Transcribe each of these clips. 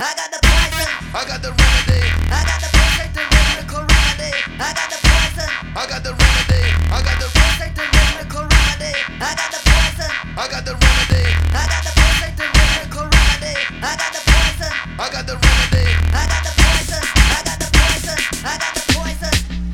I got the poison. I got the remedy. I got the perfect rhythmical remedy. I got the poison. I got the remedy. I got the Perfect rhythmical remedy. I got the poison. I got the remedy. I got the perfect rhythmical remedy. I got the poison. I got the remedy. I got the poison. I got the poison. I got the poison.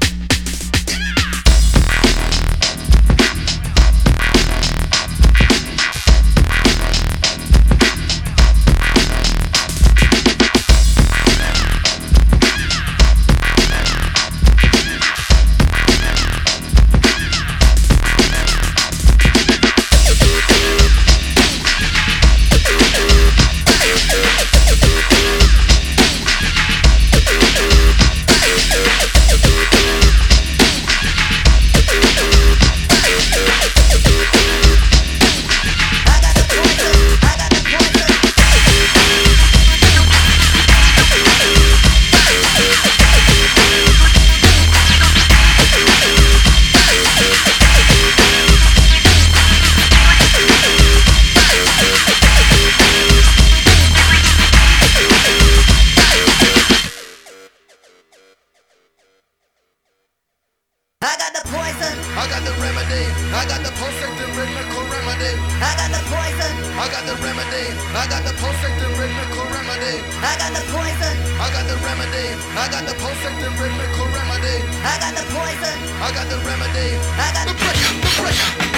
I got the poison. I got the remedy. I got the perfect rhythmical remedy. I got the poison. I got the remedy. I got the perfect rhythmical remedy. I got the poison. I got the remedy. I got the perfect rhythmical remedy. I got the poison. I got the remedy. I got The breaker.